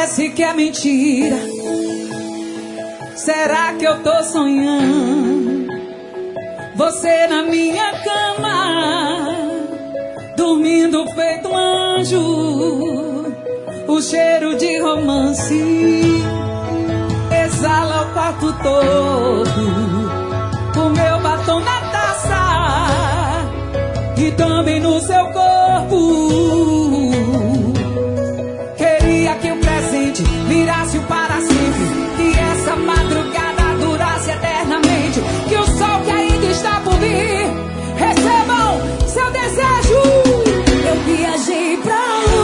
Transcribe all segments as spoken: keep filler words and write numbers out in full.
parece que é mentira. Será que eu tô sonhando? Você na minha cama, dormindo feito um anjo. O cheiro de romance exala o quarto todo. O meu batom na taça e também no seu corpo. Queria que o presente virasse o para sempre, que essa madrugada durasse eternamente, que o sol que ainda está por vir recebam seu desejo. Eu viajei pra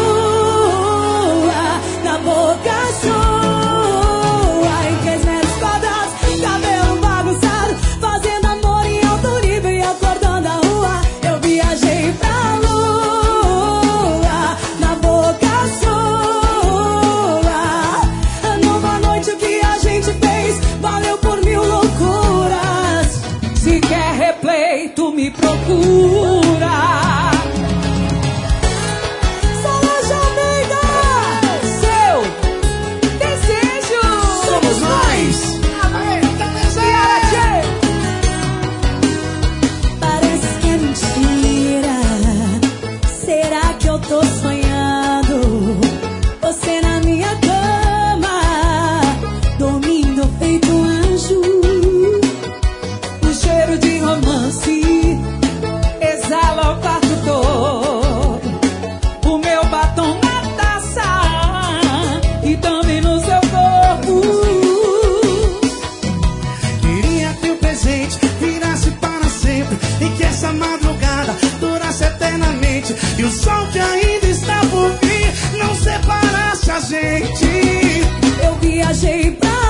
lua, na boca sua, em quinhentos quadrados, cabelo bagunçado, fazendo amor em alto nível e acordando a rua. Eu viajei pra lua, na boca sua, numa noite o que a gente fez valeu por mil loucuras. Se quer replay, tu me procura. Tô sonhando, você na minha cama, dormindo feito um anjo. O cheiro de romance exala o quarto todo. O meu batom na taça e também no seu corpo. Queria que o presente virasse para sempre e que essa madrugada durasse eternamente, e o sol que ainda está por vir não separasse a gente. Eu viajei pra